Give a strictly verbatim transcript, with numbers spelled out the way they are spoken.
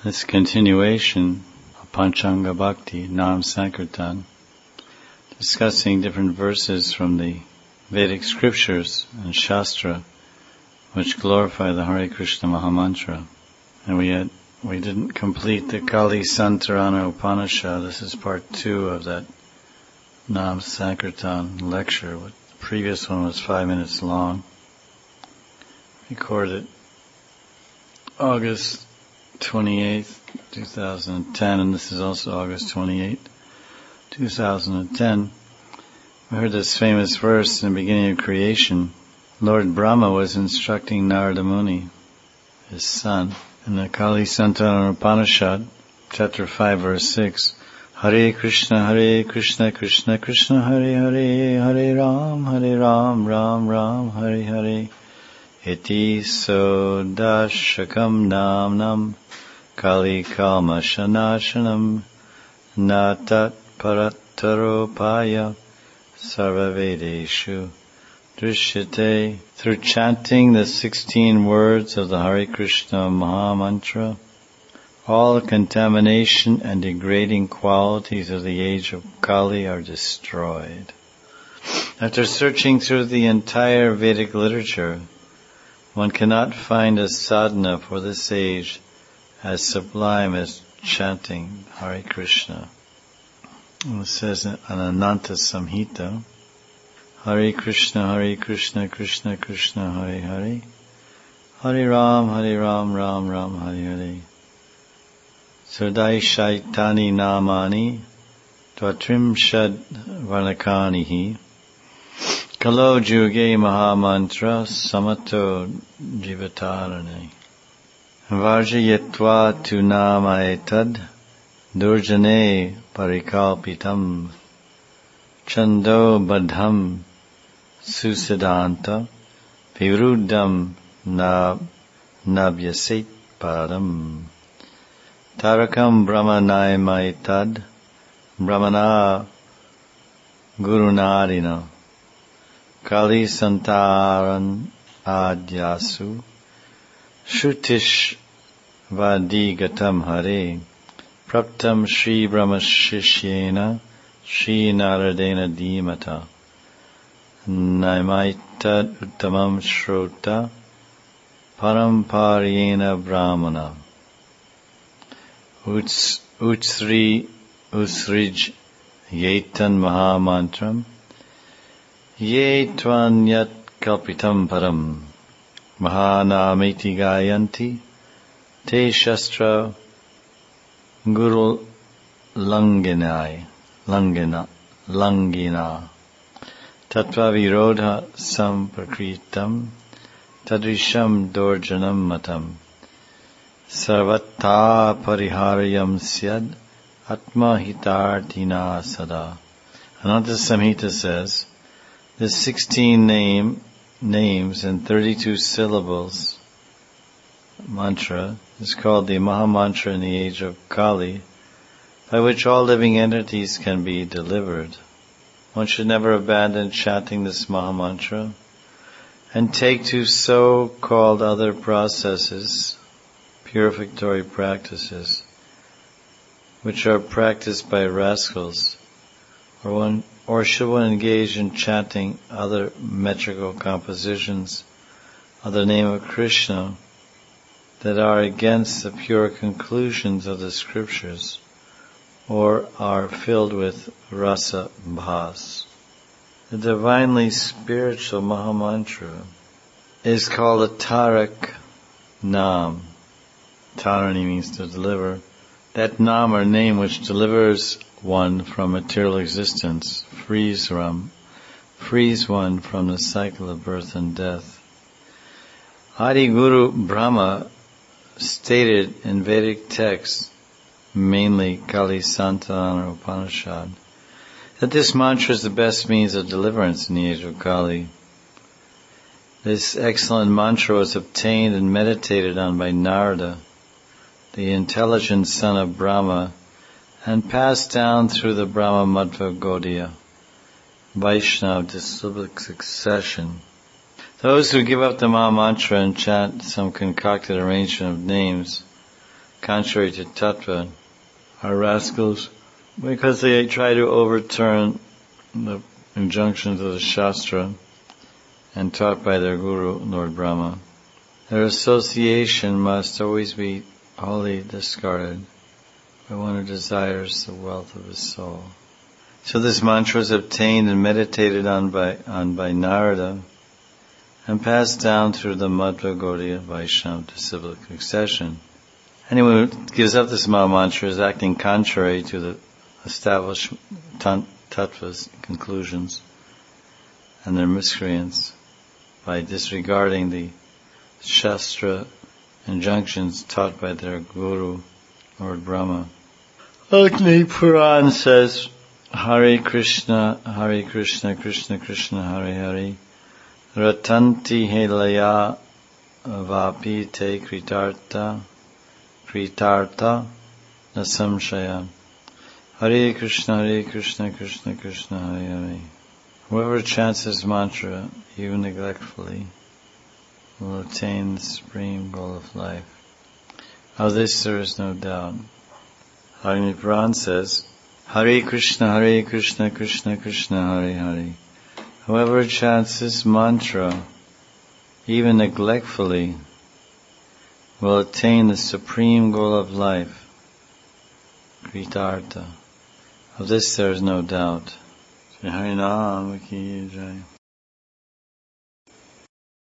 This continuation of Panchanga Bhakti, Nam Sankirtan, discussing different verses from the Vedic scriptures and Shastra which glorify the Hare Krishna Mahamantra. And we had, we didn't complete the Kali Santarana Upanishad. This is part two of that Nam Sankirtan lecture. The previous one was five minutes long. Recorded August twenty-eighth, two thousand ten, and this is also August twenty-eighth, two thousand ten. We heard this famous verse in the beginning of creation. Lord Brahma was instructing Narada Muni, his son, in the Kali Santarana Upanishad, chapter five, verse six. Hare Krishna, Hare Krishna, Krishna Krishna, Hare Hare, Hare Ram, Hare Ram, Ram Ram, Hare Hare. Iti sodashakam namnam Kali Kalma Shanashanam Natat Parataropaya Sarvavedeshu Drishyate. Through chanting the sixteen words of the Hare Krishna Mahamantra, all contamination and degrading qualities of the age of Kali are destroyed. After searching through the entire Vedic literature, one cannot find a sadhana for this age as sublime as chanting Hare Krishna. And it says in Ananta Samhita, Hare Krishna, Hare Krishna, Krishna Krishna, Hare Hare, Hare Ram, Hare Ram, Ram Ram, Hare Hare. Surdai Shaitani Namani, Dvatrimshad Varnakanihi, Kalo Juge Mahamantra Samato Jivatarane. Varjayatva tu nama etad Durjane Parikalpitam Chando Badham Susiddhanta Viruddham Nab Nabhyasit Padam Tarakam Brahmanayamaitad Brahmana Gurunadina Kali Santaran Adyasu Shrutish Vadigatam Hare Praptam Shri Brahmashishyena Shri Naradena Dhimata Naimaitad Uttamam Shrota Paramparyena Brahmana Uts Utsri Usrij Yetan Mahamantram Ye Tvanyat Kalpitam Param Mahanamiti Gayanti Te Shastra Guru Langinai Langina Langina Tattva Virodha Samprakritam Tadrisham Dorjanam Matam Sarvata Pariharyam Syad Atma Hitartina Sada. Ananta Samhita says, the sixteen name, names and thirty-two syllables mantra is called the Mahamantra in the age of Kali, by which all living entities can be delivered. One should never abandon chanting this Mahamantra and take to so-called other processes, purificatory practices, which are practiced by rascals, or one Or should one engage in chanting other metrical compositions of the name of Krishna that are against the pure conclusions of the scriptures, or are filled with rasa bhas? The divinely spiritual Mahamantra is called a Tarak Nam. Tarani means to deliver. That Nam or name which delivers one from material existence, frees from, frees one from the cycle of birth and death. Adi Guru Brahma stated in Vedic texts, mainly Kali Santarana Upanishad, that this mantra is the best means of deliverance in the age of Kali. This excellent mantra was obtained and meditated on by Narada, the intelligent son of Brahma, and passed down through the Brahma Madhva Gaudiya, Vaishnava disciplic succession. Those who give up the Mahamantra and chant some concocted arrangement of names contrary to tattva are rascals because they try to overturn the injunctions of the Shastra and taught by their Guru, Lord Brahma. Their association must always be wholly discarded by one who desires the wealth of his soul. So this mantra was obtained and meditated on by, on by Narada and passed down through the Madhva Gaudiya Vaishnava disciplic succession. Anyone who gives up this Maha mantra is acting contrary to the established tattvas conclusions, and they're miscreants by disregarding the Shastra injunctions taught by their Guru, Lord Brahma. Agni Puran says, Hare Krishna, Hare Krishna, Krishna Krishna, Hare Hare, Ratanti Helaya Vapi Te Kritarta, Kritarta Nasamshaya. Hare Krishna, Hare Krishna, Krishna Krishna, Hare Hare. Whoever chants this mantra, even neglectfully, will attain the supreme goal of life. Of this there is no doubt. Agni Puran says, Hare Krishna, Hare Krishna, Krishna Krishna, Hare Hare. Whoever chants this mantra, even neglectfully, will attain the supreme goal of life, Kritarta. Of this there is no doubt. Jai Harinam Ki Jai.